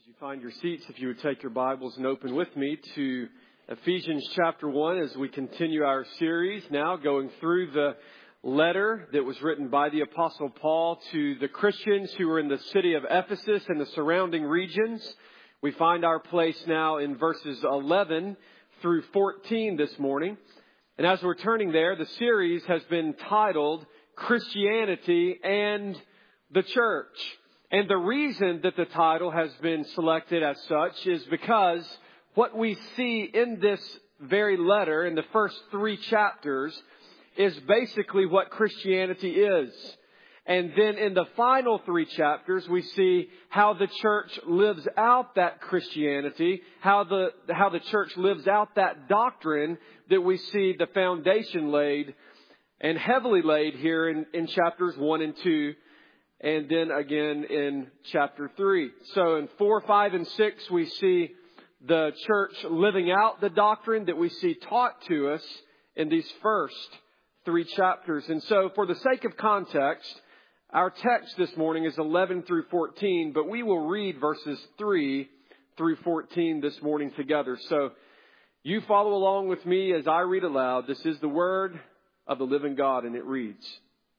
As you find your seats, if you would take your Bibles and open with me to Ephesians chapter 1 as we continue our series now going through the letter that was written by the Apostle Paul to the Christians who were in the city of Ephesus and the surrounding regions. We find our place now in verses 11 through 14 this morning. And as we're turning there, the series has been titled Christianity and the Church. And the reason that the title has been selected as such is because what we see in this very letter, in the first 3 chapters, is basically what Christianity is. And then in the final 3 chapters, we see how the church lives out that Christianity, how the church lives out that doctrine that we see the foundation laid and heavily laid here in chapters 1 and 2. And then again in chapter 3. So in 4, 5, and 6, we see the church living out the doctrine that we see taught to us in these first 3 chapters. And so for the sake of context, our text this morning is 11 through 14, but we will read verses 3 through 14 this morning together. So you follow along with me as I read aloud. This is the word of the living God, and it reads,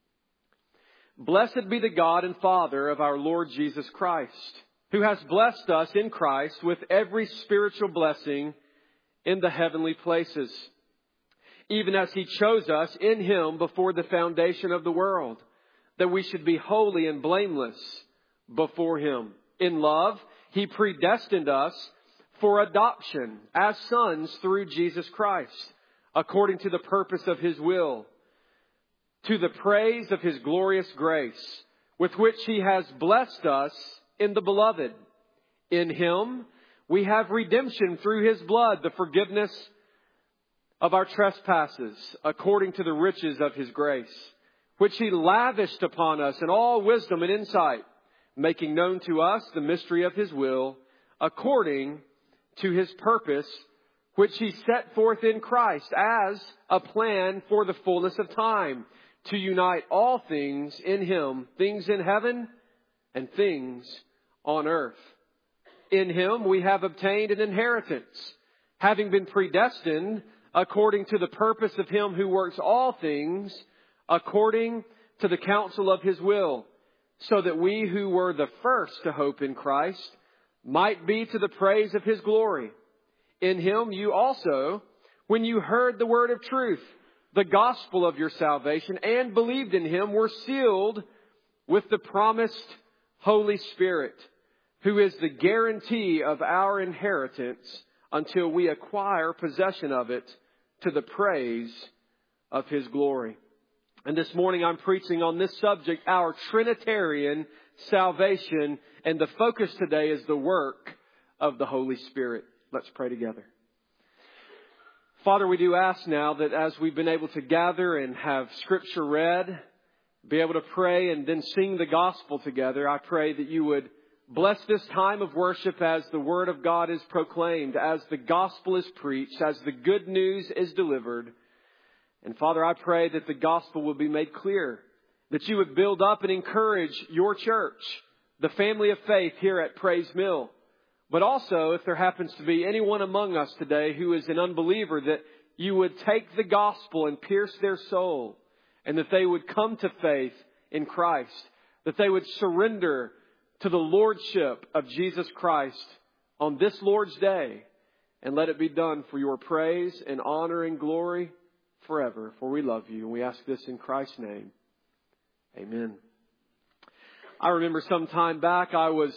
"Blessed be the God and Father of our Lord Jesus Christ, who has blessed us in Christ with every spiritual blessing in the heavenly places, even as He chose us in Him before the foundation of the world, that we should be holy and blameless before Him. In love, He predestined us for adoption as sons through Jesus Christ, according to the purpose of His will, to the praise of His glorious grace, with which He has blessed us in the Beloved. In Him we have redemption through His blood, the forgiveness of our trespasses, according to the riches of His grace, which He lavished upon us in all wisdom and insight, making known to us the mystery of His will, according to His purpose, which He set forth in Christ as a plan for the fullness of time, to unite all things in Him, things in heaven and things on earth. In Him we have obtained an inheritance, having been predestined according to the purpose of Him who works all things according to the counsel of His will, so that we who were the first to hope in Christ might be to the praise of His glory. In Him you also, when you heard the word of truth, the gospel of your salvation, and believed in Him, were sealed with the promised Holy Spirit, who is the guarantee of our inheritance until we acquire possession of it to the praise of His glory." And this morning I'm preaching on this subject, our Trinitarian salvation, and the focus today is the work of the Holy Spirit. Let's pray together. Father, we do ask now that as we've been able to gather and have Scripture read, be able to pray and then sing the gospel together, I pray that you would bless this time of worship as the Word of God is proclaimed, as the gospel is preached, as the good news is delivered. And Father, I pray that the gospel will be made clear, that you would build up and encourage your church, the family of faith here at Praise Mill. But also, if there happens to be anyone among us today who is an unbeliever, that you would take the gospel and pierce their soul, and that they would come to faith in Christ, that they would surrender to the lordship of Jesus Christ on this Lord's Day, and let it be done for your praise and honor and glory forever. For we love you, and we ask this in Christ's name. Amen. I remember some time back I was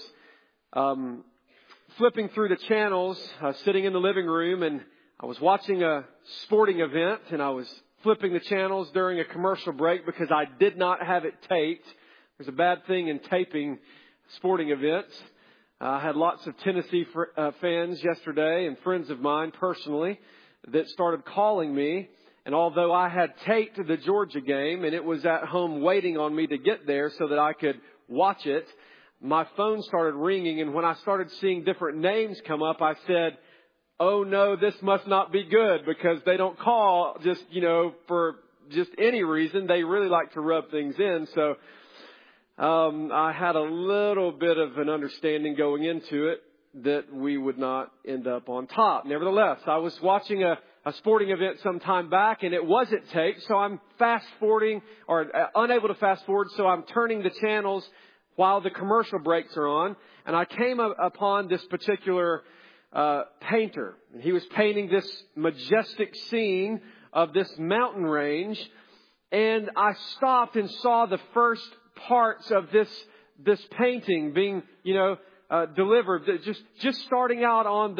flipping through the channels, sitting in the living room, and I was watching a sporting event, and I was flipping the channels during a commercial break because I did not have it taped. There's a bad thing in taping sporting events. I had lots of Tennessee fans yesterday and friends of mine personally that started calling me. And although I had taped the Georgia game and it was at home waiting on me to get there so that I could watch it, my phone started ringing, and when I started seeing different names come up, I said, "Oh no, this must not be good," because they don't call just, for just any reason. They really like to rub things in. So I had a little bit of an understanding going into it. that we would not end up on top. Nevertheless, I was watching a sporting event some time back, and it wasn't taped, so I'm fast forwarding, or unable to fast forward, so I'm turning the channels while the commercial breaks are on, and I came upon this particular painter. And he was painting this majestic scene of this mountain range, and I stopped and saw the first parts of this painting being, delivered, just starting out on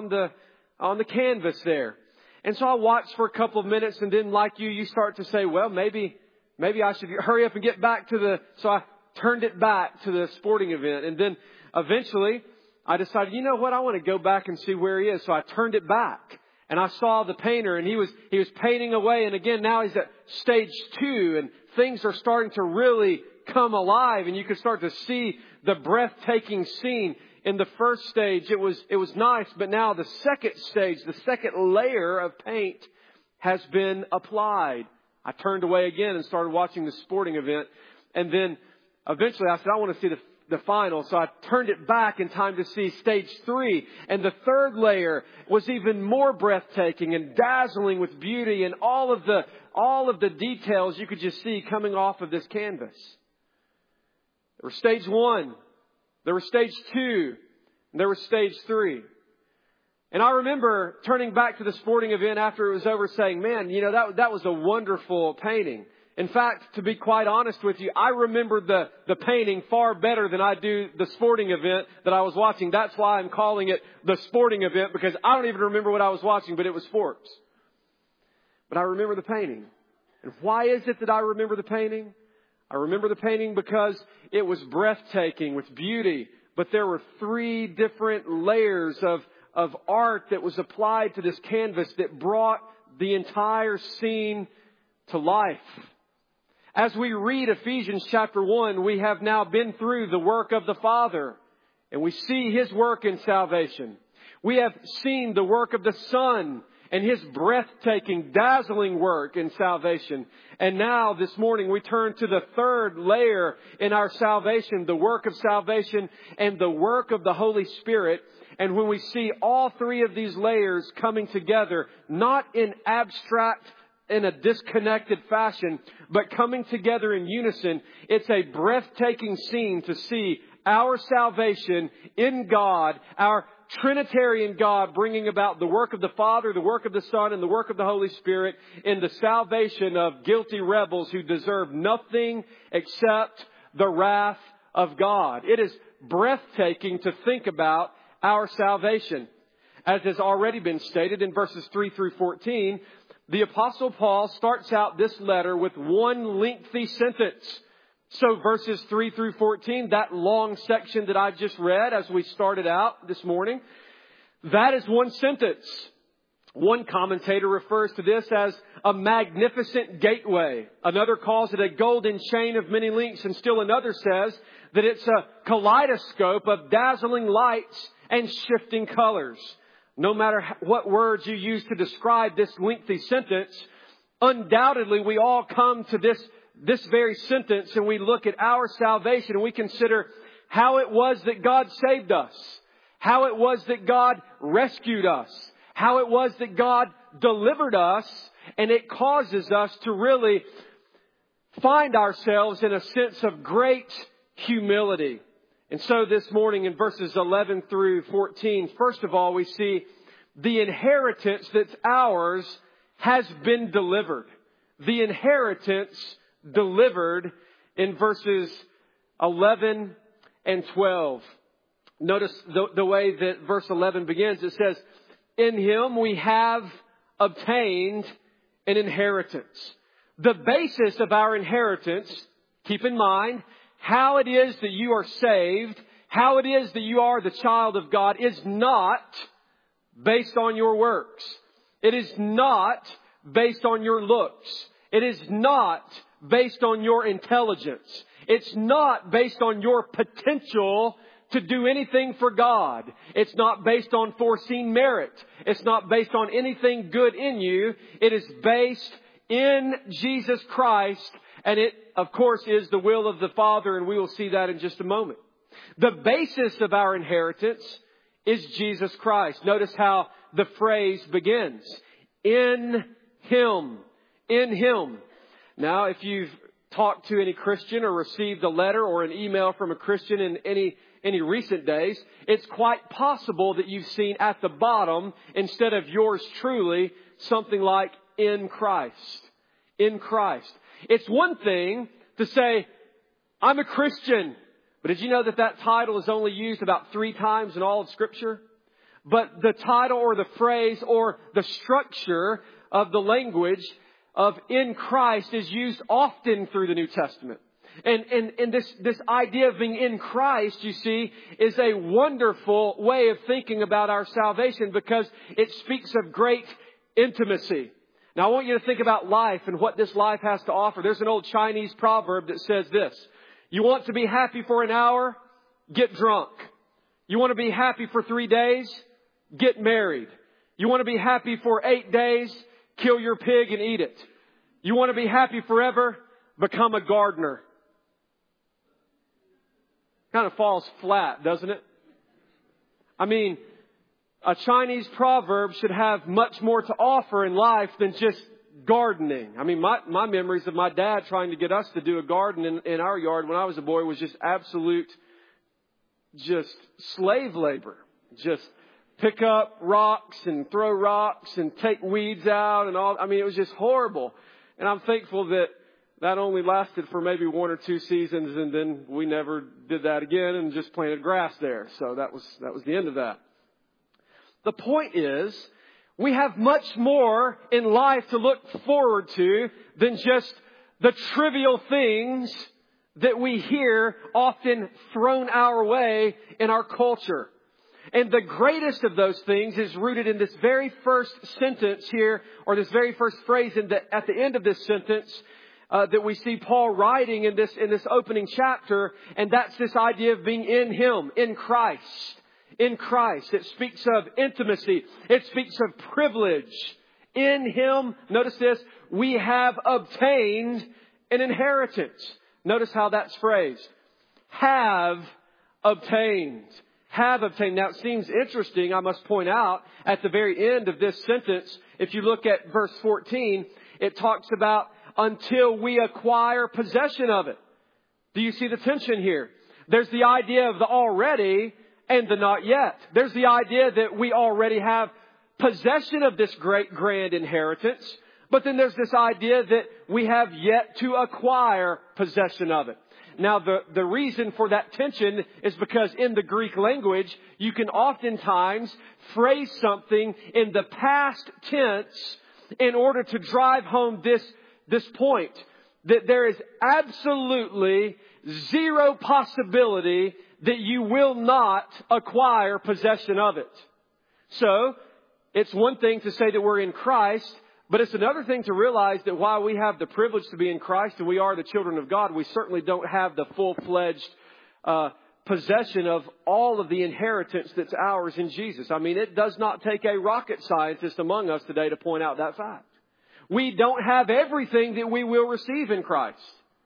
the canvas there. And so I watched for a couple of minutes, and then like you start to say, well, maybe I should hurry up and get back so I turned it back to the sporting event. And then eventually I decided, you know what, I want to go back and see where he is. So I turned it back, and I saw the painter, and he was painting away. And again, now he's at stage 2, and things are starting to really come alive, and you can start to see the breathtaking scene. In the first stage, it was nice, but now the second stage, the second layer of paint has been applied. I turned away again and started watching the sporting event, and then eventually I said, I want to see the final. So I turned it back in time to see stage 3, and the third layer was even more breathtaking and dazzling with beauty and all of the details you could just see coming off of this canvas. There was stage 1. There was stage 2. And there was stage 3. And I remember turning back to the sporting event after it was over saying, man, that was a wonderful painting. In fact, to be quite honest with you, I remember the painting far better than I do the sporting event that I was watching. That's why I'm calling it the sporting event, because I don't even remember what I was watching, but it was sports. But I remember the painting. And why is it that I remember the painting? I remember the painting because it was breathtaking with beauty, but there were 3 different layers of art that was applied to this canvas that brought the entire scene to life. As we read Ephesians chapter 1, we have now been through the work of the Father, and we see His work in salvation. We have seen the work of the Son and His breathtaking, dazzling work in salvation. And now this morning we turn to the third layer in our salvation, the work of salvation and the work of the Holy Spirit. And when we see all 3 of these layers coming together, not in abstract, in a disconnected fashion, but coming together in unison, it's a breathtaking scene to see our salvation in God, our Trinitarian God bringing about the work of the Father, the work of the Son, and the work of the Holy Spirit in the salvation of guilty rebels who deserve nothing except the wrath of God. It is breathtaking to think about our salvation. As has already been stated in verses 3 through 14, the Apostle Paul starts out this letter with one lengthy sentence. So verses 3 through 14, that long section that I just read as we started out this morning, that is one sentence. One commentator refers to this as a magnificent gateway. Another calls it a golden chain of many links. And still another says that it's a kaleidoscope of dazzling lights and shifting colors. No matter what words you use to describe this lengthy sentence, undoubtedly we all come to this very sentence and we look at our salvation and we consider how it was that God saved us, how it was that God rescued us, how it was that God delivered us, and it causes us to really find ourselves in a sense of great humility. And so this morning in verses 11 through 14, first of all, we see the inheritance that's ours has been delivered. The inheritance delivered in verses 11 and 12. Notice the way that verse 11 begins. It says, in Him we have obtained an inheritance. The basis of our inheritance, keep in mind, how it is that you are saved, how it is that you are the child of God, is not based on your works. It is not based on your looks. It is not based on your intelligence. It's not based on your potential to do anything for God. It's not based on foreseen merit. It's not based on anything good in you. It is based in Jesus Christ. And it, of course, is the will of the Father. And we will see that in just a moment. The basis of our inheritance is Jesus Christ. Notice how the phrase begins. In Him. In Him. Now, if you've talked to any Christian or received a letter or an email from a Christian in any recent days, it's quite possible that you've seen at the bottom, instead of yours truly, something like in Christ. In Christ. It's one thing to say, I'm a Christian. But did you know that that title is only used about 3 times in all of Scripture? But the title or the phrase or the structure of the language of in Christ is used often through the New Testament. And this idea of being in Christ, you see, is a wonderful way of thinking about our salvation because it speaks of great intimacy. Now I want you to think about life and what this life has to offer. There's an old Chinese proverb that says this. You want to be happy for an hour? Get drunk. You want to be happy for 3 days? Get married. You want to be happy for 8 days? Kill your pig and eat it. You want to be happy forever? Become a gardener. Kind of falls flat, doesn't it? I mean, a Chinese proverb should have much more to offer in life than just gardening. I mean, my memories of my dad trying to get us to do a garden in our yard when I was a boy was just absolute, just slave labor. Just pick up rocks and throw rocks and take weeds out and all. I mean, it was just horrible. And I'm thankful that only lasted for maybe 1 or 2 seasons, and then we never did that again and just planted grass there. So that was the end of that. The point is, we have much more in life to look forward to than just the trivial things that we hear often thrown our way in our culture. And the greatest of those things is rooted in this very first sentence here, or this very first phrase at the end of this sentence that we see Paul writing in this opening chapter, and that's this idea of being in Him, in Christ. In Christ. It speaks of intimacy. It speaks of privilege. In Him, notice this, we have obtained an inheritance. Notice how that's phrased. Have obtained. Have obtained. Now it seems interesting, I must point out, at the very end of this sentence, if you look at verse 14, it talks about until we acquire possession of it. Do you see the tension here? There's the idea of the already and the not yet. There's the idea that we already have possession of this great grand inheritance, but then there's this idea that we have yet to acquire possession of it. Now, the reason for that tension is because in the Greek language, you can oftentimes phrase something in the past tense in order to drive home this point, that there is absolutely zero possibility that you will not acquire possession of it. So, it's one thing to say that we're in Christ, but it's another thing to realize that while we have the privilege to be in Christ and we are the children of God, we certainly don't have the full-fledged possession of all of the inheritance that's ours in Jesus. I mean, it does not take a rocket scientist among us today to point out that fact. We don't have everything that we will receive in Christ.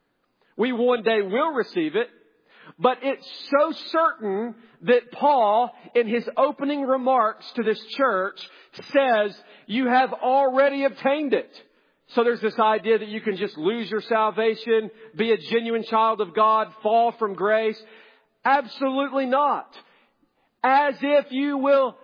We one day will receive it. But it's so certain that Paul, in his opening remarks to this church, says, you have already obtained it. So there's this idea that you can just lose your salvation, be a genuine child of God, fall from grace. Absolutely not. As if you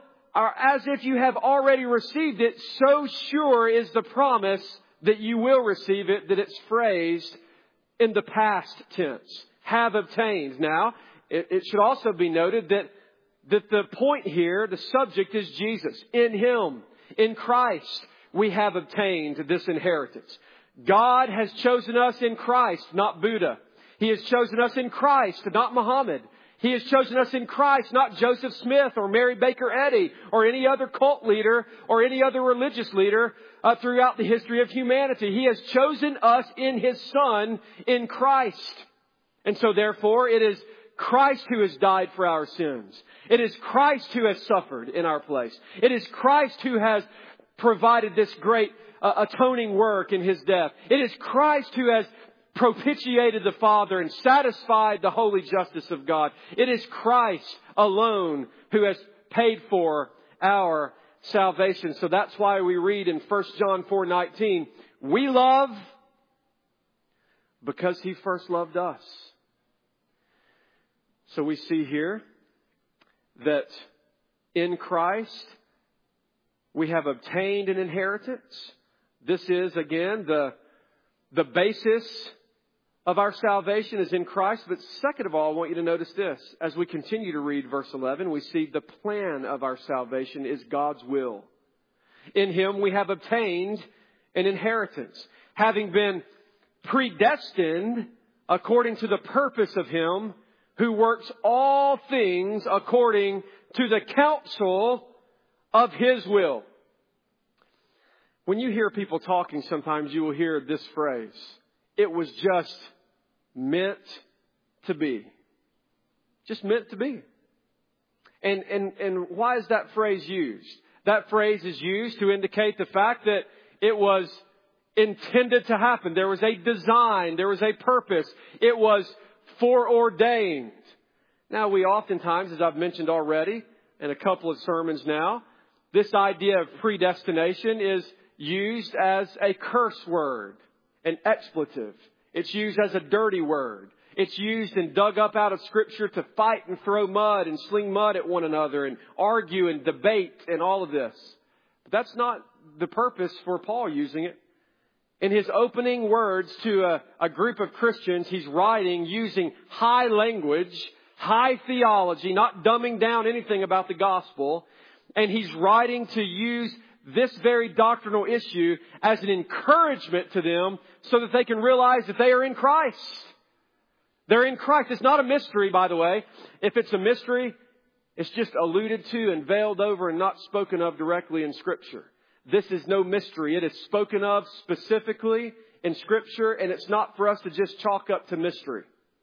have already received it, so sure is the promise that you will receive it, that it's phrased in the past tense. Have obtained. Now, it should also be noted that the point here, the subject is Jesus. In Him, in Christ, we have obtained this inheritance. God has chosen us in Christ, not Buddha. He has chosen us in Christ, not Muhammad. He has chosen us in Christ, not Joseph Smith or Mary Baker Eddy or any other cult leader or any other religious leader throughout the history of humanity. He has chosen us in His Son, in Christ. And so therefore, it is Christ who has died for our sins. It is Christ who has suffered in our place. It is Christ who has provided this great atoning work in His death. It is Christ who has propitiated the Father and satisfied the holy justice of God. It is Christ alone who has paid for our salvation. So that's why we read in 1 John 4:19, we love because He first loved us. So we see here that in Christ we have obtained an inheritance. This is, again, the basis of our salvation is in Christ. But second of all, I want you to notice this. As we continue to read verse 11, we see the plan of our salvation is God's will. In Him we have obtained an inheritance, having been predestined according to the purpose of Him who works all things according to the counsel of His will. When you hear people talking, sometimes you will hear this phrase, it was just meant to be. Just meant to be. And why is that phrase used? That phrase is used to indicate the fact that it was intended to happen. There was a design. There was a purpose. It was foreordained. Now, we oftentimes, as I've mentioned already in a couple of sermons now, this idea of predestination is used as a curse word, an expletive. It's used as a dirty word. It's used and dug up out of Scripture to fight and throw mud and sling mud at one another and argue and debate and all of this. But that's not the purpose for Paul using it. In his opening words to a group of Christians, he's writing using high language, high theology, not dumbing down anything about the gospel. And he's writing to use this very doctrinal issue as an encouragement to them so that they can realize that they are in Christ. They're in Christ. It's not a mystery, by the way. If it's a mystery, it's just alluded to and veiled over and not spoken of directly in Scripture. This is no mystery. It is spoken of specifically in Scripture, and it's not for us to just chalk up to mystery.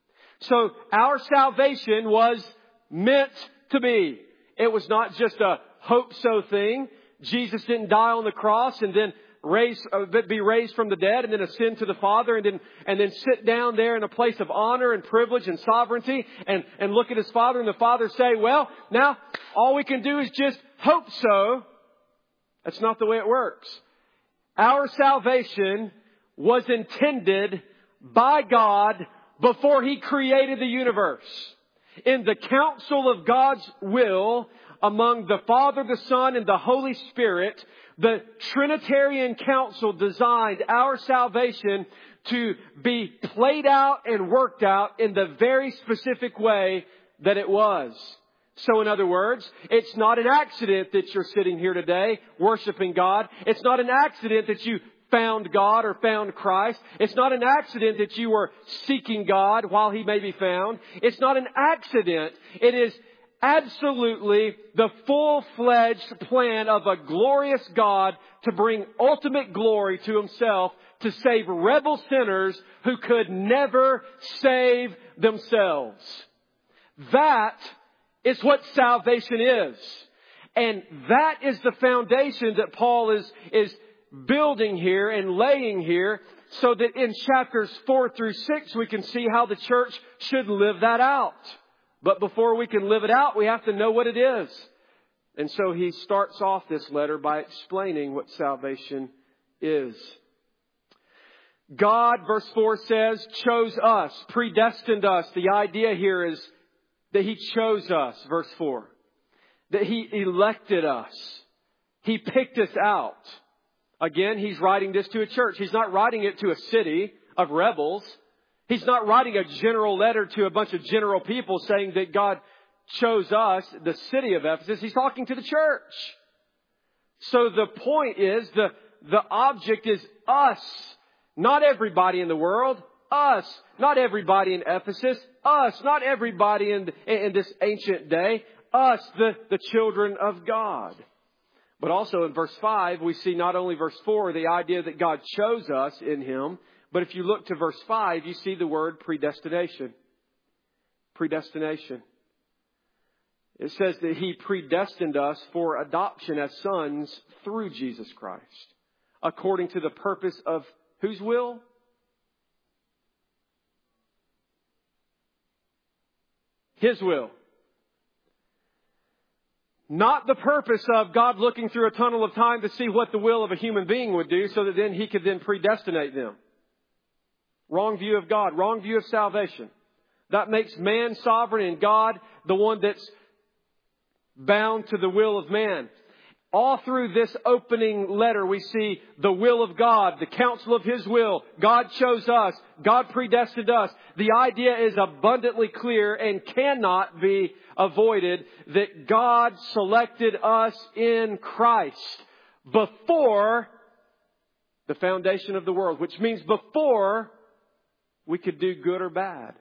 So our salvation was meant to be. It was not just a hope-so thing. Jesus didn't die on the cross and then be raised from the dead and then ascend to the Father and then sit down there in a place of honor and privilege and sovereignty and look at His Father and the Father say, well, now all we can do is just hope so. That's not the way it works. Our salvation was intended by God before He created the universe. In the counsel of God's will, among the Father, the Son, and the Holy Spirit, the Trinitarian Council designed our salvation to be played out and worked out in the very specific way that it was. So in other words, it's not an accident that you're sitting here today worshiping God. It's not an accident that you found God or found Christ. It's not an accident that you were seeking God while He may be found. It's not an accident. It is absolutely the full-fledged plan of a glorious God to bring ultimate glory to Himself, to save rebel sinners who could never save themselves. That is what salvation is. And that is the foundation that Paul is building here and laying here, so that in chapters 4 through 6 we can see how the church should live that out. But before we can live it out, we have to know what it is. And so he starts off this letter by explaining what salvation is. God, verse 4 says, chose us, predestined us. The idea here is that He chose us, verse 4. That He elected us. He picked us out. Again, he's writing this to a church. He's not writing it to a city of rebels. He's not writing a general letter to a bunch of general people saying that God chose us, the city of Ephesus. He's talking to the church. So the point is, the object is us. Not everybody in the world. Us. Not everybody in Ephesus. Us. Not everybody in this ancient day. Us, the children of God. But also in verse 5, we see not only verse 4, the idea that God chose us in Him, but if you look to verse 5, you see the word predestination. Predestination. It says that He predestined us for adoption as sons through Jesus Christ, according to the purpose of whose will? His will. Not the purpose of God looking through a tunnel of time to see what the will of a human being would do so that then He could then predestinate them. Wrong view of God. Wrong view of salvation. That makes man sovereign and God the one that's bound to the will of man. All through this opening letter, we see the will of God, the counsel of His will. God chose us. God predestined us. The idea is abundantly clear and cannot be avoided that God selected us in Christ before the foundation of the world, which means before we could do good or bad.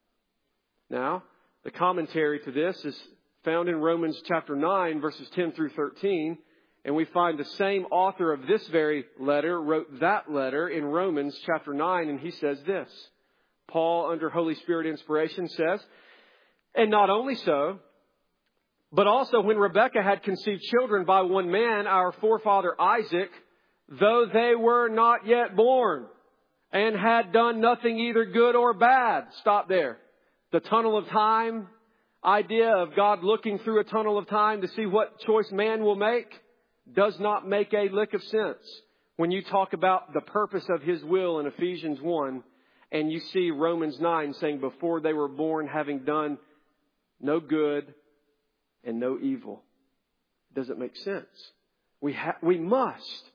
Now, the commentary to this is found in Romans chapter 9, verses 10 through 13. And we find the same author of this very letter wrote that letter in Romans chapter 9. And he says this. Paul, under Holy Spirit inspiration, says, "And not only so, but also when Rebekah had conceived children by one man, our forefather Isaac, though they were not yet born and had done nothing either good or bad." Stop there. The tunnel of time idea of God looking through a tunnel of time to see what choice man will make does not make a lick of sense when you talk about the purpose of His will in Ephesians 1 and you see Romans 9 saying before they were born having done no good and no evil. It doesn't make sense. We must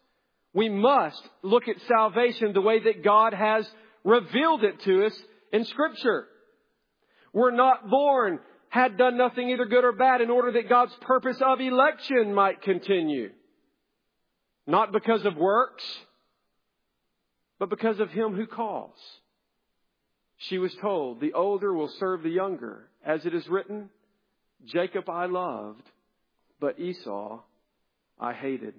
look at salvation the way that God has revealed it to us in Scripture. We're not born, had done nothing either good or bad in order that God's purpose of election might continue. Not because of works, but because of Him who calls. She was told, "The older will serve the younger. As it is written, Jacob I loved, but Esau I hated."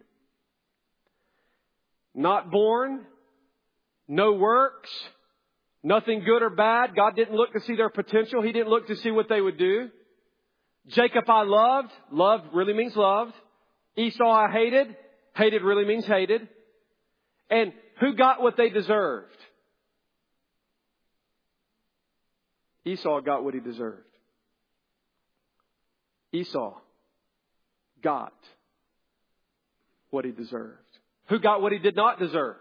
Not born, no works, nothing good or bad. God didn't look to see their potential. He didn't look to see what they would do. Jacob I loved. Loved really means loved. Esau I hated. Hated really means hated. And who got what they deserved? Esau got what he deserved. Esau got what he deserved. Who got what he did not deserve?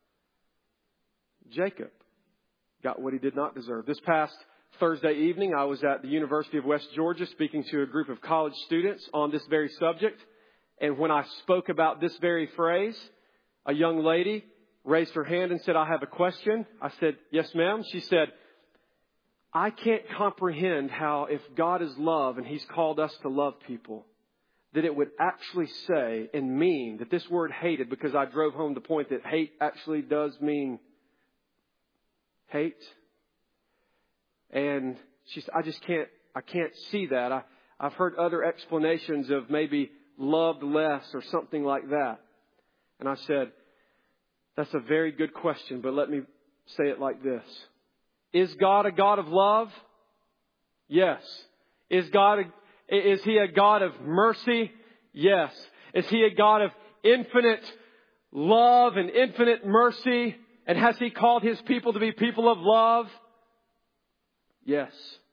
Jacob got what he did not deserve. This past Thursday evening, I was at the University of West Georgia speaking to a group of college students on this very subject. And when I spoke about this very phrase, a young lady raised her hand and said, "I have a question." I said, "Yes, ma'am." She said, "I can't comprehend how if God is love and He's called us to love people, that it would actually say and mean that this word hated," because I drove home the point that hate actually does mean hate. And she said, I can't see that. I've heard other explanations of maybe loved less or something like that. And I said, "That's a very good question, but let me say it like this. Is God a God of love? Yes. Is He a God of mercy? Yes. Is He a God of infinite love and infinite mercy? And has He called His people to be people of love? Yes.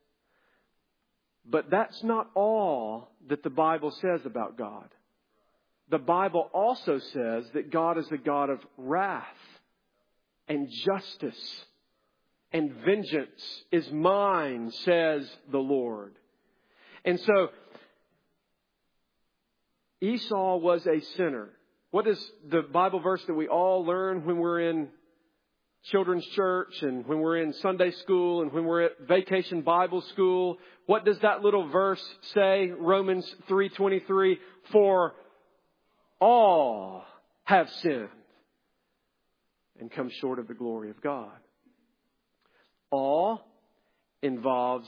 But that's not all that the Bible says about God. The Bible also says that God is a God of wrath and justice, and vengeance is mine, says the Lord. And so Esau was a sinner. What is the Bible verse that we all learn when we're in children's church and when we're in Sunday school and when we're at vacation Bible school? What does that little verse say? Romans 3:23, "For all have sinned and come short of the glory of God." All involves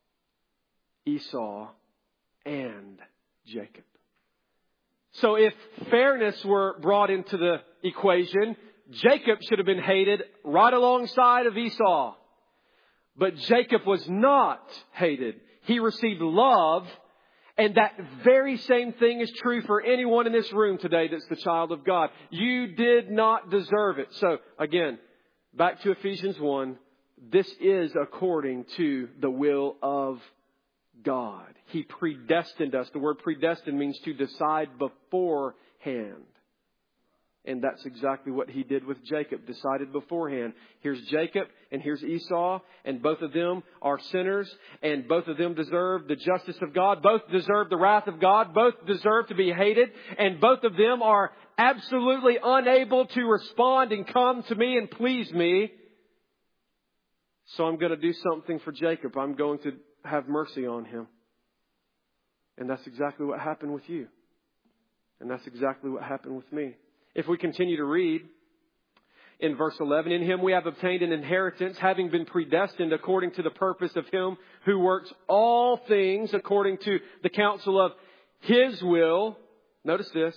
Esau and Jacob. So if fairness were brought into the equation, Jacob should have been hated right alongside of Esau. But Jacob was not hated. He received love. And that very same thing is true for anyone in this room today that's the child of God. You did not deserve it. So again, back to Ephesians 1. This is according to the will of God. He predestined us. The word predestined means to decide beforehand. And that's exactly what He did with Jacob, decided beforehand. Here's Jacob and here's Esau, and both of them are sinners, and both of them deserve the justice of God. Both deserve the wrath of God. Both deserve to be hated, and both of them are absolutely unable to respond and come to me and please me. So I'm going to do something for Jacob. I'm going to have mercy on him. And that's exactly what happened with you. And that's exactly what happened with me. If we continue to read in verse 11, in Him we have obtained an inheritance, having been predestined according to the purpose of Him who works all things according to the counsel of His will. Notice this.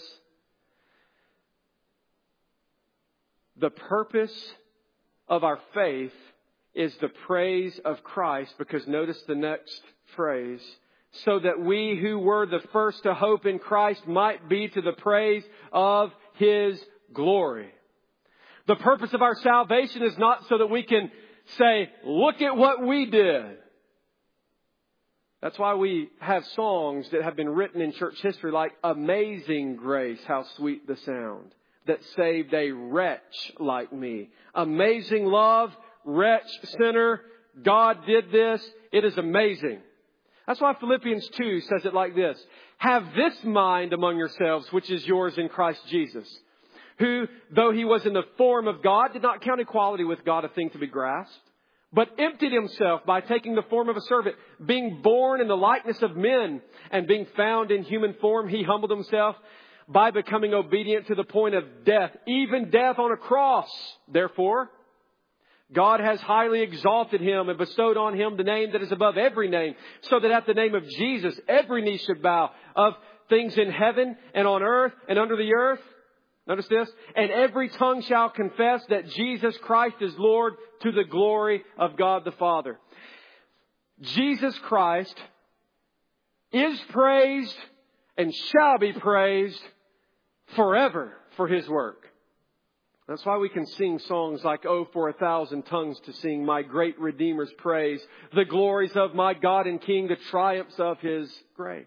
The purpose of our faith is the praise of Christ, because notice the next phrase, so that we who were the first to hope in Christ might be to the praise of His glory. The purpose of our salvation is not so that we can say, look at what we did. That's why we have songs that have been written in church history like Amazing Grace, how sweet the sound, that saved a wretch like me. Amazing love, wretch, sinner, God did this. It is amazing. That's why Philippians 2 says it like this. Have this mind among yourselves, which is yours in Christ Jesus, who, though He was in the form of God, did not count equality with God a thing to be grasped, but emptied Himself by taking the form of a servant, being born in the likeness of men, and being found in human form, He humbled Himself by becoming obedient to the point of death, even death on a cross. Therefore, God has highly exalted Him and bestowed on Him the name that is above every name, so that at the name of Jesus every knee should bow, of things in heaven and on earth and under the earth. Notice this. And every tongue shall confess that Jesus Christ is Lord, to the glory of God the Father. Jesus Christ is praised and shall be praised forever for His work. That's why we can sing songs like, Oh, for 1,000 tongues to sing my great Redeemer's praise, the glories of my God and King, the triumphs of His grace.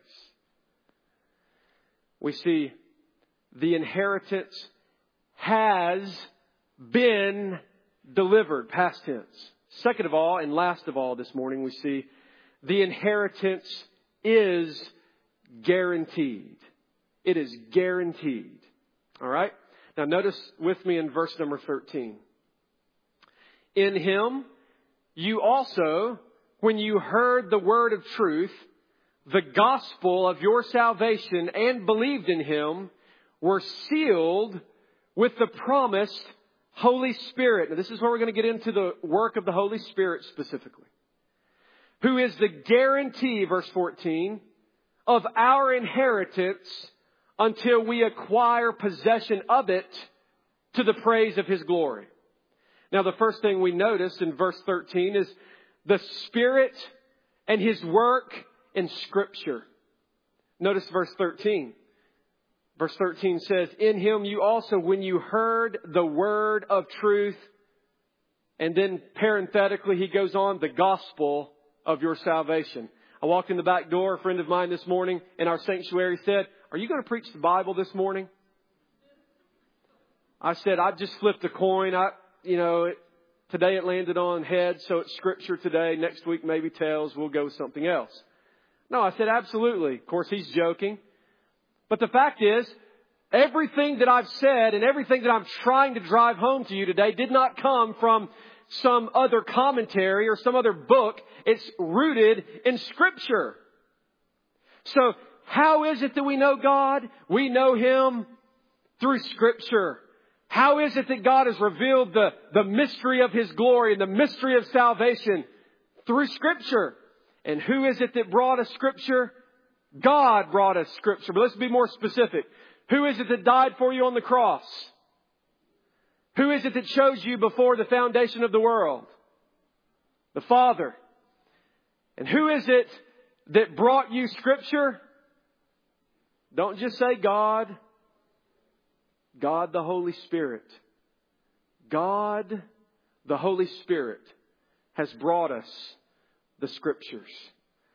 We see the inheritance has been delivered, past tense. Second of all, and last of all this morning, we see the inheritance is guaranteed. It is guaranteed. All right? Now notice with me in verse number 13. In Him, you also, when you heard the word of truth, the gospel of your salvation, and believed in Him, were sealed with the promised Holy Spirit. Now this is where we're going to get into the work of the Holy Spirit specifically. Who is the guarantee, verse 14, of our inheritance until we acquire possession of it to the praise of His glory. Now, the first thing we notice in verse 13 is the Spirit and His work in Scripture. Notice verse 13. Verse 13 says, in Him you also, when you heard the word of truth, and then parenthetically he goes on, the gospel of your salvation. I walked in the back door. A friend of mine this morning in our sanctuary said, are you going to preach the Bible this morning? I said, I just flipped a coin. Today it landed on heads, so it's Scripture today. Next week maybe tails. We'll go with something else. No, I said, absolutely. Of course, he's joking. But the fact is, everything that I've said and everything that I'm trying to drive home to you today did not come from some other commentary or some other book. It's rooted in Scripture. So, how is it that we know God? We know Him through Scripture. How is it that God has revealed the mystery of His glory and the mystery of salvation? Through Scripture. And who is it that brought us Scripture? God brought us Scripture. But let's be more specific. Who is it that died for you on the cross? Who is it that chose you before the foundation of the world? The Father. And who is it that brought you Scripture? Don't just say God. God the Holy Spirit. God the Holy Spirit has brought us the Scriptures.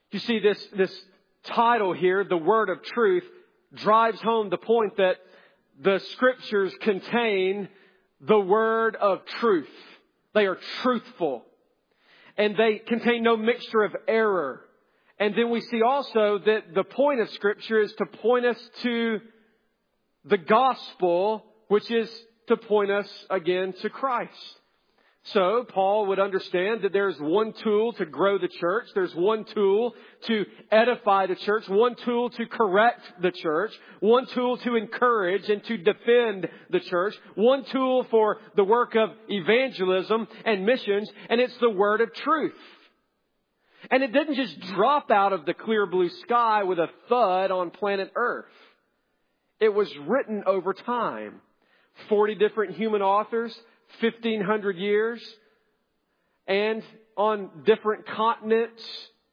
You see, this title here, the Word of Truth, drives home the point that the Scriptures contain the Word of truth. They are truthful. And they contain no mixture of error. And then we see also that the point of Scripture is to point us to the gospel, which is to point us again to Christ. So Paul would understand that there's one tool to grow the church. There's one tool to edify the church. One tool to correct the church. One tool to encourage and to defend the church. One tool for the work of evangelism and missions. And it's the word of truth. And it didn't just drop out of the clear blue sky with a thud on planet Earth. It was written over time. 40 different human authors, 1,500 years, and on different continents.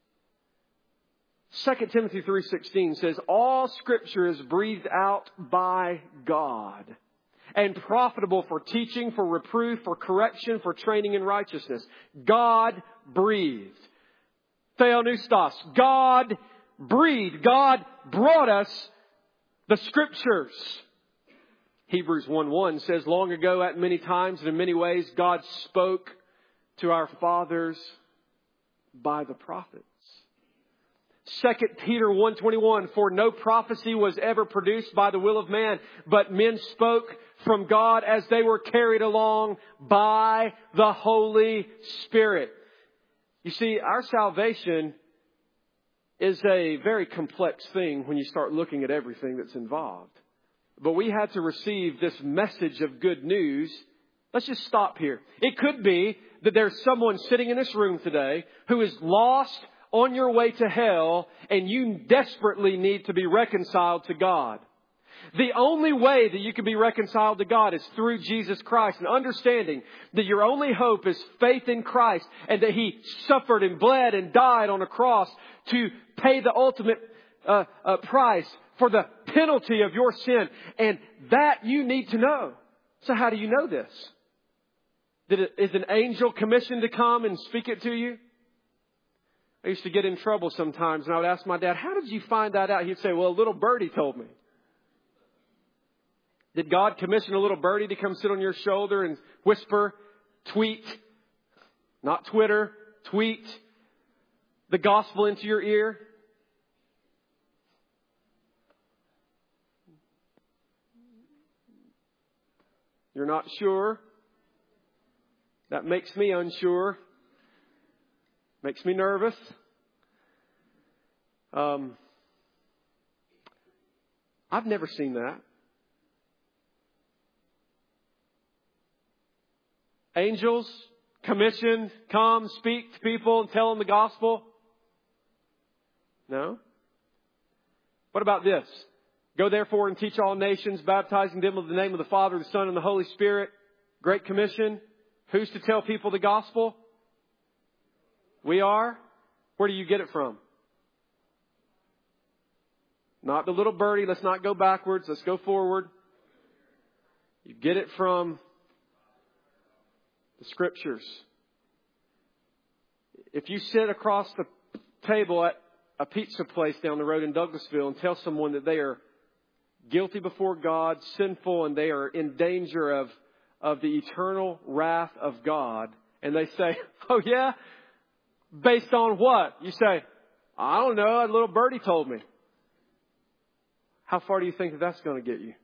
2 Timothy 3:16 says, all Scripture is breathed out by God and profitable for teaching, for reproof, for correction, for training in righteousness. God breathed. Theopneustos. God breathed. God brought us the Scriptures. Hebrews 1:1 says, long ago at many times and in many ways God spoke to our fathers by the prophets. 2 Peter 1:21, for no prophecy was ever produced by the will of man, but men spoke from God as they were carried along by the Holy Spirit. You see, our salvation is a very complex thing when you start looking at everything that's involved. But we had to receive this message of good news. Let's just stop here. It could be that there's someone sitting in this room today who is lost on your way to hell and you desperately need to be reconciled to God. The only way that you can be reconciled to God is through Jesus Christ, and understanding that your only hope is faith in Christ and that He suffered and bled and died on a cross to pay the ultimate price for the penalty of your sin. And that you need to know. So how do you know this? Is an angel commissioned to come and speak it to you? I used to get in trouble sometimes and I would ask my dad, how did you find that out? He'd say, well, a little birdie told me. Did God commission a little birdie to come sit on your shoulder and whisper, tweet, not Twitter, tweet the gospel into your ear? You're not sure? That makes me unsure. Makes me nervous. I've never seen that. Angels commissioned, come, speak to people and tell them the gospel? No. What about this? Go therefore and teach all nations, baptizing them in the name of the Father, the Son, and the Holy Spirit. Great Commission. Who's to tell people the gospel? We are. Where do you get it from? Not the little birdie. Let's not go backwards. Let's go forward. You get it from the Scriptures. If you sit across the table at a pizza place down the road in Douglasville and tell someone that they are guilty before God, sinful, and they are in danger of the eternal wrath of God, and they say, oh yeah? Based on what? You say, I don't know, a little birdie told me. How far do you think that's going to get you?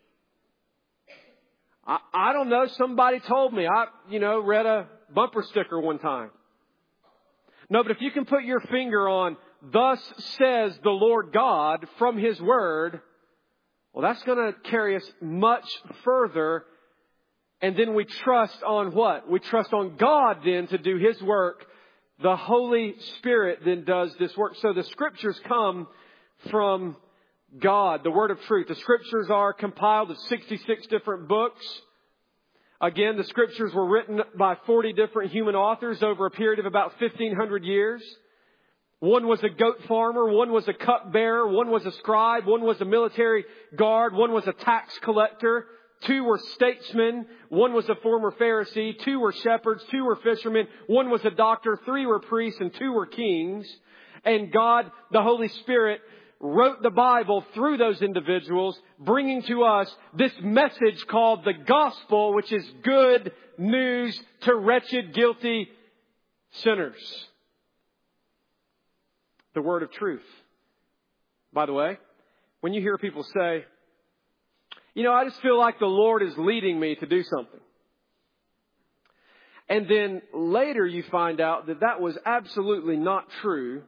I don't know, somebody told me. I read a bumper sticker one time. No, but if you can put your finger on, thus says the Lord God from His Word, well, that's going to carry us much further. And then we trust on what? We trust on God then to do His work. The Holy Spirit then does this work. So the Scriptures come from God, the Word of truth. The Scriptures are compiled of 66 different books. Again, the Scriptures were written by 40 different human authors over a period of about 1,500 years. One was a goat farmer, one was a cupbearer, one was a scribe, one was a military guard, one was a tax collector, 2 were statesmen, 1 was a former Pharisee, 2 were shepherds, 2 were fishermen, 1 was a doctor, 3 were priests, and 2 were kings. And God, the Holy Spirit, wrote the Bible through those individuals, bringing to us this message called the gospel, which is good news to wretched, guilty sinners. The word of truth. By the way, when you hear people say, I just feel like the Lord is leading me to do something. And then later you find out that that was absolutely not true.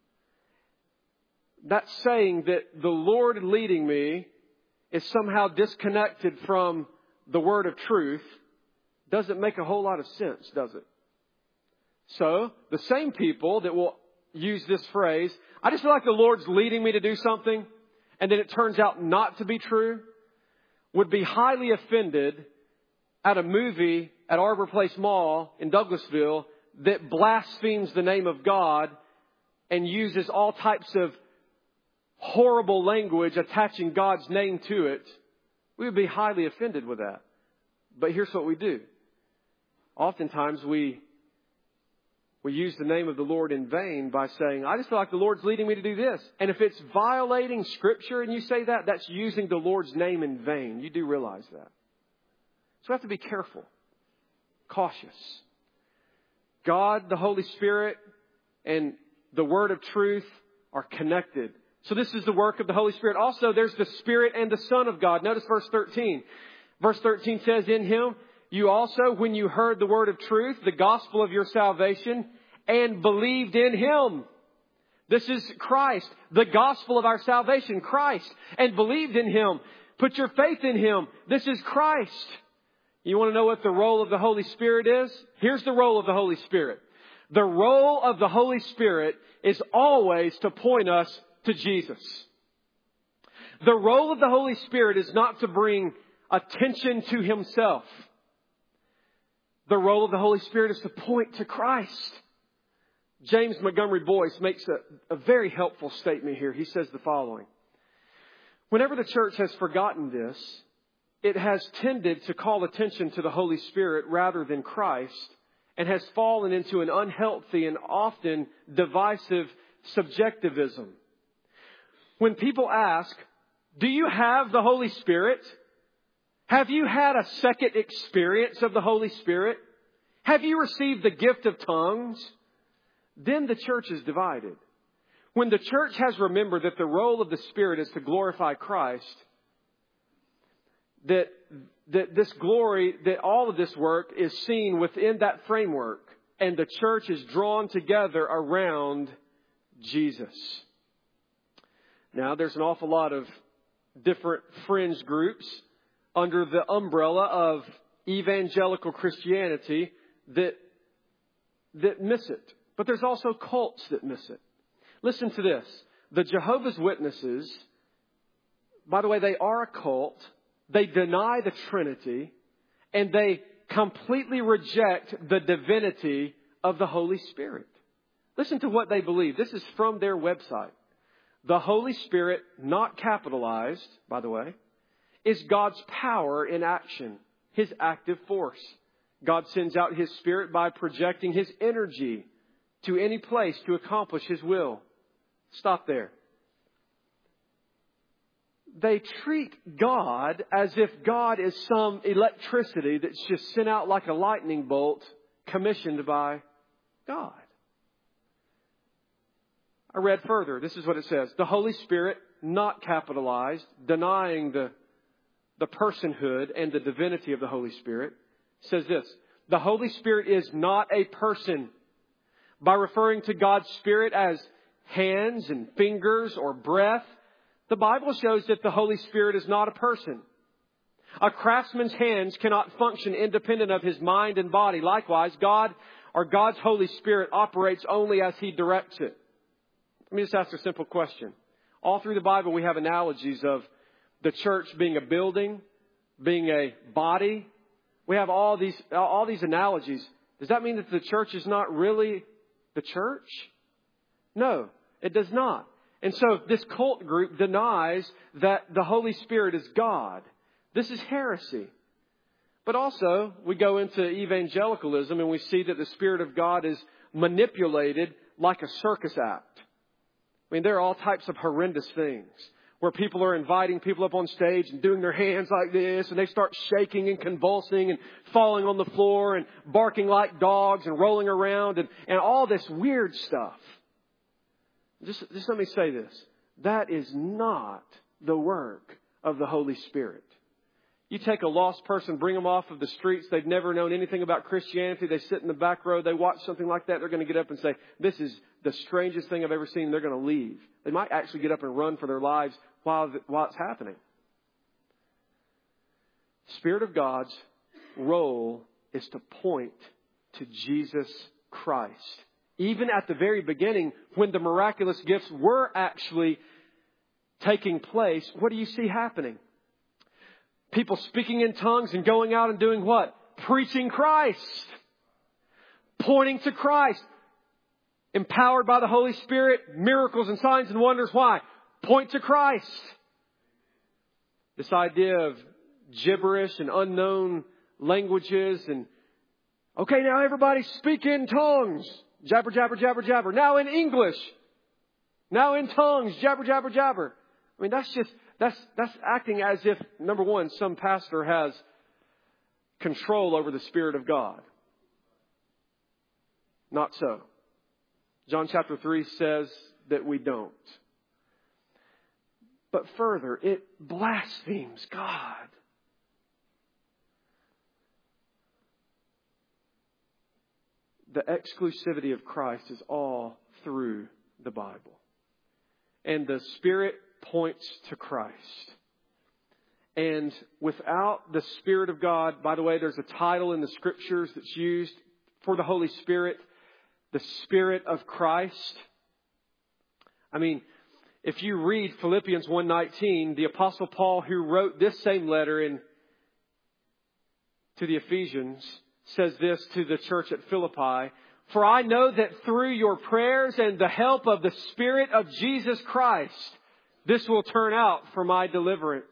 That saying that the Lord leading me is somehow disconnected from the word of truth doesn't make a whole lot of sense, does it? So, the same people that will use this phrase, I just feel like the Lord's leading me to do something, and then it turns out not to be true, would be highly offended at a movie at Arbor Place Mall in Douglasville that blasphemes the name of God and uses all types of horrible language attaching God's name to it. We would be highly offended with that. But here's what we do. Oftentimes we use the name of the Lord in vain by saying, I just feel like the Lord's leading me to do this. And if it's violating Scripture and you say that, that's using the Lord's name in vain. You do realize that. So we have to be careful, cautious. God, the Holy Spirit, and the Word of truth are connected. So this is the work of the Holy Spirit. Also, there's the Spirit and the Son of God. Notice verse 13. Verse 13 says, in Him, you also, when you heard the word of truth, the gospel of your salvation, and believed in Him. This is Christ, the gospel of our salvation, Christ, and believed in Him. Put your faith in Him. This is Christ. You want to know what the role of the Holy Spirit is? Here's the role of the Holy Spirit. The role of the Holy Spirit is always to point us to Jesus. The role of the Holy Spirit is not to bring attention to Himself. The role of the Holy Spirit is to point to Christ. James Montgomery Boyce makes a very helpful statement here. He says the following. Whenever the church has forgotten this, it has tended to call attention to the Holy Spirit rather than Christ, and has fallen into an unhealthy and often divisive subjectivism. When people ask, do you have the Holy Spirit? Have you had a second experience of the Holy Spirit? Have you received the gift of tongues? Then the church is divided. When the church has remembered that the role of the Spirit is to glorify Christ, that this glory, that all of this work is seen within that framework, and the church is drawn together around Jesus. Now, there's an awful lot of different fringe groups under the umbrella of evangelical Christianity that miss it. But there's also cults that miss it. Listen to this. The Jehovah's Witnesses, by the way, they are a cult. They deny the Trinity, and they completely reject the divinity of the Holy Spirit. Listen to what they believe. This is from their website. The Holy Spirit, not capitalized, by the way, is God's power in action, His active force. God sends out His Spirit by projecting His energy to any place to accomplish His will. Stop there. They treat God as if God is some electricity that's just sent out like a lightning bolt commissioned by God. I read further. This is what it says. The Holy Spirit, not capitalized, denying the personhood and the divinity of the Holy Spirit, says this. The Holy Spirit is not a person. By referring to God's Spirit as hands and fingers or breath, the Bible shows that the Holy Spirit is not a person. A craftsman's hands cannot function independent of his mind and body. Likewise, God or God's Holy Spirit operates only as He directs it. Let me just ask a simple question. All through the Bible, we have analogies of the church being a building, being a body. We have all these analogies. Does that mean that the church is not really the church? No, it does not. And so this cult group denies that the Holy Spirit is God. This is heresy. But also, we go into evangelicalism and we see that the Spirit of God is manipulated like a circus act. I mean, there are all types of horrendous things where people are inviting people up on stage and doing their hands like this, and they start shaking and convulsing and falling on the floor and barking like dogs and rolling around and all this weird stuff. Just let me say this. That is not the work of the Holy Spirit. You take a lost person, bring them off of the streets. They've never known anything about Christianity. They sit in the back row. They watch something like that. They're going to get up and say, this is the strangest thing I've ever seen. They're going to leave. They might actually get up and run for their lives while it's happening. Spirit of God's role is to point to Jesus Christ. Even at the very beginning, when the miraculous gifts were actually taking place, what do you see happening? People speaking in tongues and going out and doing what? Preaching Christ. Pointing to Christ. Empowered by the Holy Spirit. Miracles and signs and wonders. Why? Point to Christ. This idea of gibberish and unknown languages and, okay, now everybody speak in tongues. Jabber, jabber, jabber, jabber. Now in English. Now in tongues. Jabber, jabber, jabber. I mean, that's acting as if, number one, some pastor has control over the Spirit of God. Not so. John chapter 3 says that we don't. But further, it blasphemes God. The exclusivity of Christ is all through the Bible. And the Spirit points to Christ. And without the Spirit of God, by the way, there's a title in the Scriptures that's used for the Holy Spirit, the Spirit of Christ. I mean, if you read Philippians 1:19, the Apostle Paul, who wrote this same letter to the Ephesians, says this to the church at Philippi: "For I know that through your prayers and the help of the Spirit of Jesus Christ, this will turn out for my deliverance."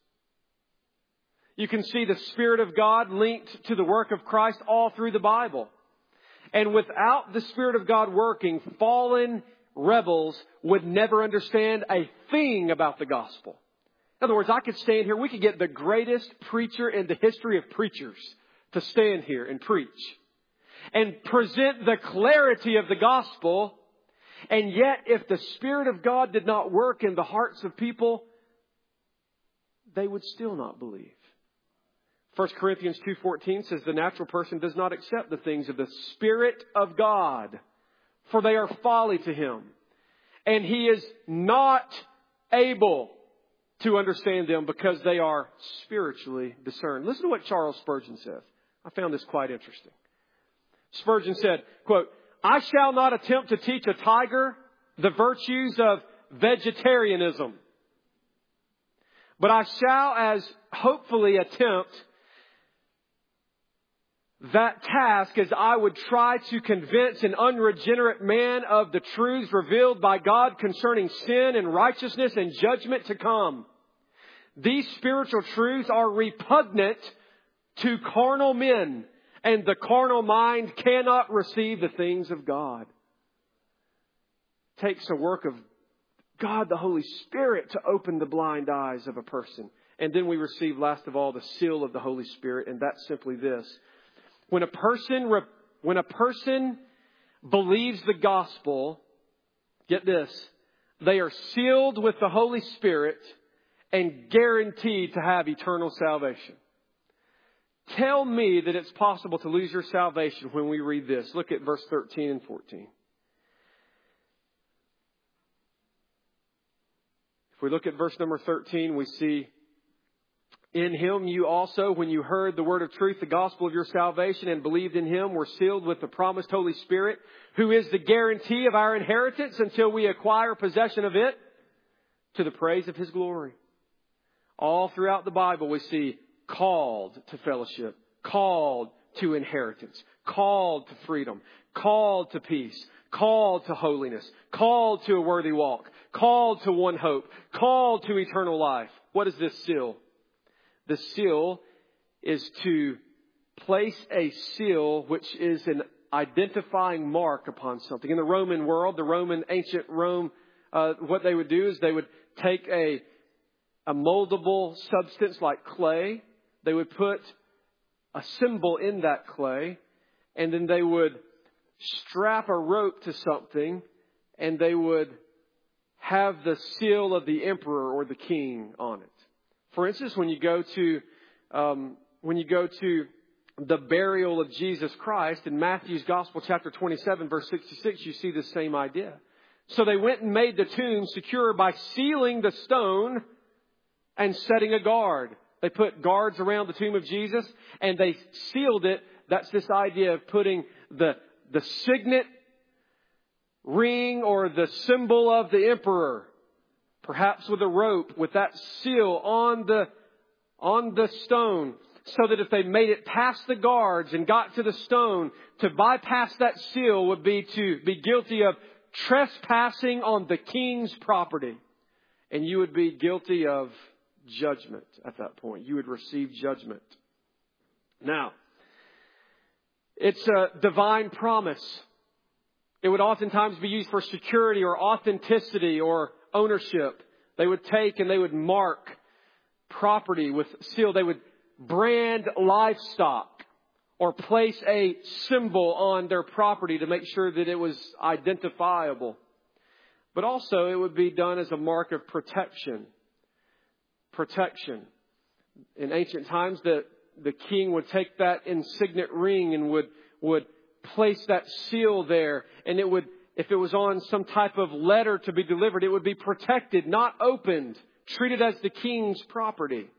You can see the Spirit of God linked to the work of Christ all through the Bible. And without the Spirit of God working, fallen rebels would never understand a thing about the gospel. In other words, I could stand here. We could get the greatest preacher in the history of preachers to stand here and preach and present the clarity of the gospel. And yet, if the Spirit of God did not work in the hearts of people, they would still not believe. 1 Corinthians 2:14 says, "The natural person does not accept the things of the Spirit of God, for they are folly to him, and he is not able to understand them because they are spiritually discerned." Listen to what Charles Spurgeon says. I found this quite interesting. Spurgeon said, quote, "I shall not attempt to teach a tiger the virtues of vegetarianism, but I shall as hopefully attempt that task as I would try to convince an unregenerate man of the truths revealed by God concerning sin and righteousness and judgment to come. These spiritual truths are repugnant to carnal men, and the carnal mind cannot receive the things of God." It takes a work of God, the Holy Spirit, to open the blind eyes of a person. And then we receive, last of all, the seal of the Holy Spirit, and that's simply this. When a person believes the gospel, get this, they are sealed with the Holy Spirit and guaranteed to have eternal salvation. Tell me that it's possible to lose your salvation when we read this. Look at verse 13 and 14. If we look at verse number 13, we see, "In him you also, when you heard the word of truth, the gospel of your salvation, and believed in him, were sealed with the promised Holy Spirit, who is the guarantee of our inheritance until we acquire possession of it, to the praise of his glory." All throughout the Bible we see called to fellowship, called to inheritance, called to freedom, called to peace, called to holiness, called to a worthy walk, called to one hope, called to eternal life. What is this seal? The seal is to place a seal which is an identifying mark upon something. In the Roman world, the Roman ancient Rome what they would do is they would take a moldable substance like clay. They would put a symbol in that clay, and then they would strap a rope to something, and they would have the seal of the emperor or the king on it. For instance, when you go to the burial of Jesus Christ in Matthew's Gospel, chapter 27, verse 66, you see the same idea. So they went and made the tomb secure by sealing the stone and setting a guard. They put guards around the tomb of Jesus and they sealed it. That's this idea of putting the signet ring or the symbol of the emperor, perhaps with a rope, with that seal on the stone, so that if they made it past the guards and got to the stone, to bypass that seal would be to be guilty of trespassing on the king's property. And you would be guilty of judgment at that point. You would receive judgment. Now, it's a divine promise. It would oftentimes be used for security or authenticity or ownership. They would take and they would mark property with seal. They would brand livestock or place a symbol on their property to make sure that it was identifiable. But also it would be done as a mark of protection. Protection. In ancient times, the king would take that insignet ring and would place that seal there, and it would, if it was on some type of letter to be delivered, it would be protected, not opened, treated as the king's property.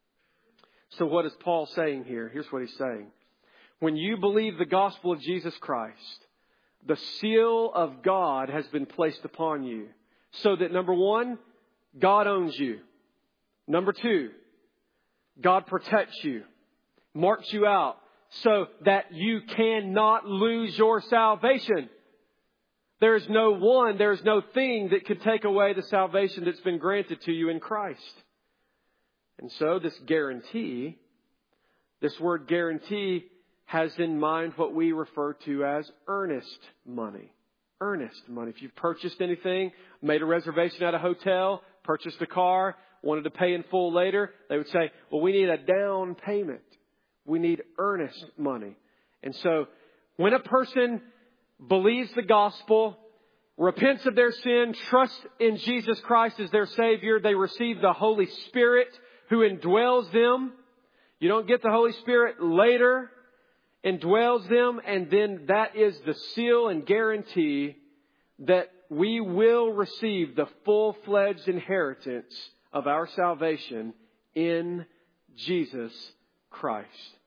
So what is Paul saying here? Here's what he's saying. When you believe the gospel of Jesus Christ, the seal of God has been placed upon you, so that number one, God owns you. Number two, God protects you, marks you out, so that you cannot lose your salvation. There is no thing that could take away the salvation that's been granted to you in Christ. And so this guarantee, this word guarantee, has in mind what we refer to as earnest money. Earnest money. If you've purchased anything, made a reservation at a hotel, purchased a car, wanted to pay in full later, they would say, well, we need a down payment. We need earnest money. And so when a person believes the gospel, repents of their sin, trusts in Jesus Christ as their Savior, they receive the Holy Spirit who indwells them. You don't get the Holy Spirit later, indwells them, and then that is the seal and guarantee that we will receive the full-fledged inheritance of our salvation in Jesus Christ.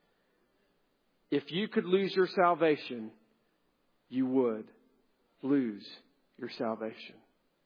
If you could lose your salvation, you would lose your salvation.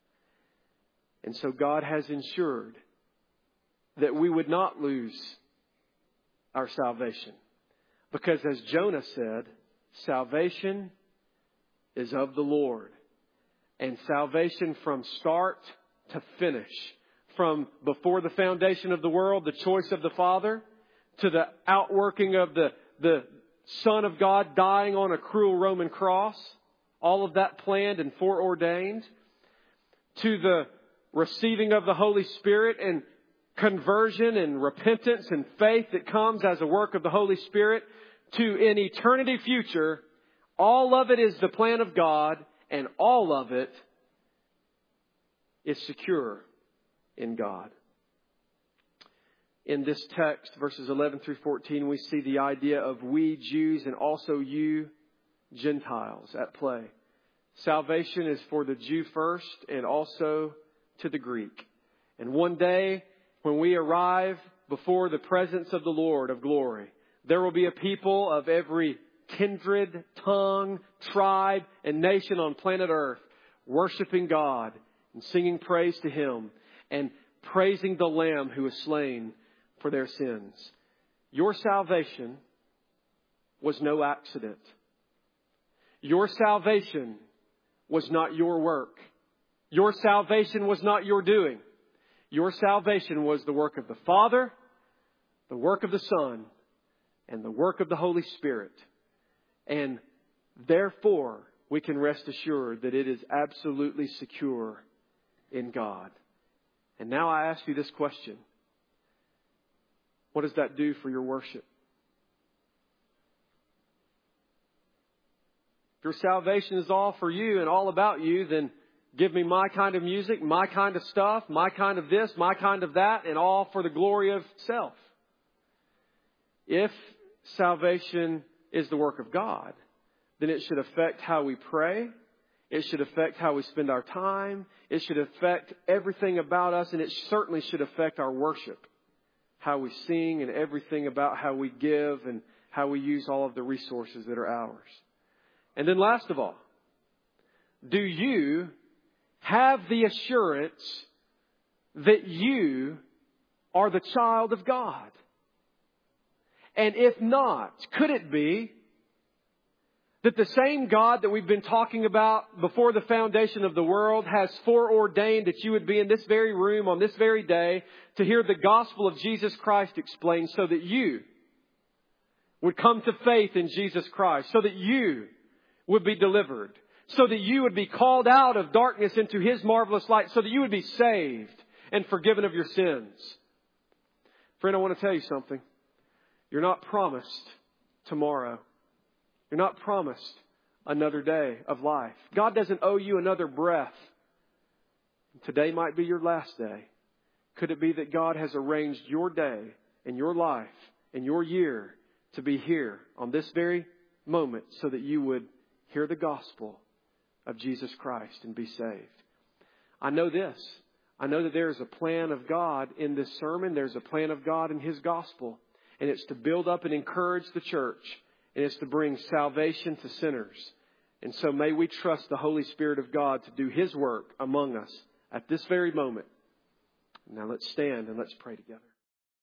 And so God has ensured that we would not lose our salvation. Because as Jonah said, salvation is of the Lord. And salvation from start to finish, from before the foundation of the world, the choice of the Father, to the outworking of the Son of God dying on a cruel Roman cross, all of that planned and foreordained, to the receiving of the Holy Spirit and conversion and repentance and faith that comes as a work of the Holy Spirit, to an eternity future. All of it is the plan of God, and all of it is secure in God. In this text, verses 11 through 14, we see the idea of we Jews and also you Gentiles at play. Salvation is for the Jew first and also to the Greek. And one day, when we arrive before the presence of the Lord of glory, there will be a people of every kindred, tongue, tribe, and nation on planet Earth worshiping God and singing praise to Him and praising the Lamb who was slain for their sins. Your salvation was no accident. Your salvation was not your work. Your salvation was not your doing. Your salvation was the work of the Father, the work of the Son, and the work of the Holy Spirit. And therefore, we can rest assured that it is absolutely secure in God. And now I ask you this question. What does that do for your worship? If your salvation is all for you and all about you, then give me my kind of music, my kind of stuff, my kind of this, my kind of that, and all for the glory of self. If salvation is the work of God, then it should affect how we pray. It should affect how we spend our time. It should affect everything about us, and it certainly should affect our worship. How we sing and everything about how we give and how we use all of the resources that are ours. And then last of all, do you have the assurance that you are the child of God? And if not, could it be that the same God that we've been talking about before the foundation of the world has foreordained that you would be in this very room on this very day to hear the gospel of Jesus Christ explained, so that you would come to faith in Jesus Christ, so that you would be delivered, so that you would be called out of darkness into His marvelous light, so that you would be saved and forgiven of your sins? Friend, I want to tell you something. You're not promised tomorrow. You're not promised another day of life. God doesn't owe you another breath. Today might be your last day. Could it be that God has arranged your day and your life and your year to be here on this very moment so that you would hear the gospel of Jesus Christ and be saved? I know this. I know that there is a plan of God in this sermon. There's a plan of God in His gospel. And it's to build up and encourage the church. And it's to bring salvation to sinners. And so may we trust the Holy Spirit of God to do His work among us at this very moment. Now let's stand and let's pray together.